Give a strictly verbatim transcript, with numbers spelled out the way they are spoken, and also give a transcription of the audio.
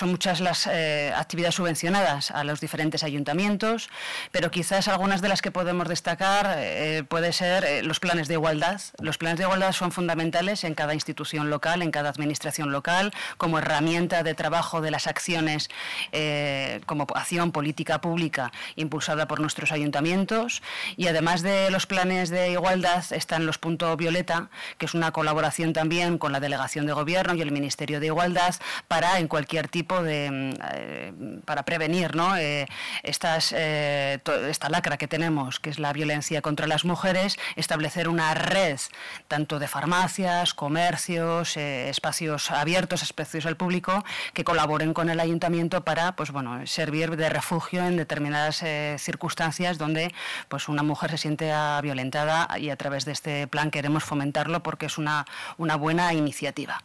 Son muchas las eh, actividades subvencionadas a los diferentes ayuntamientos, pero quizás algunas de las que podemos destacar eh, puede ser eh, los planes de igualdad. Los planes de igualdad son fundamentales en cada institución local, en cada administración local, como herramienta de trabajo de las acciones eh, como acción política pública impulsada por nuestros ayuntamientos. Y además de los planes de igualdad están los Punto Violeta, que es una colaboración también con la Delegación de Gobierno y el Ministerio de Igualdad para en cualquier tipo de eh, para prevenir, ¿no? eh, estas eh, to, esta lacra que tenemos, que es la violencia contra las mujeres, establecer una red tanto de farmacias, comercios, eh, espacios abiertos, espacios al público, que colaboren con el ayuntamiento para, pues bueno, servir de refugio en determinadas eh, circunstancias donde pues una mujer se siente violentada, y a través de este plan queremos fomentarlo porque es una, una buena iniciativa.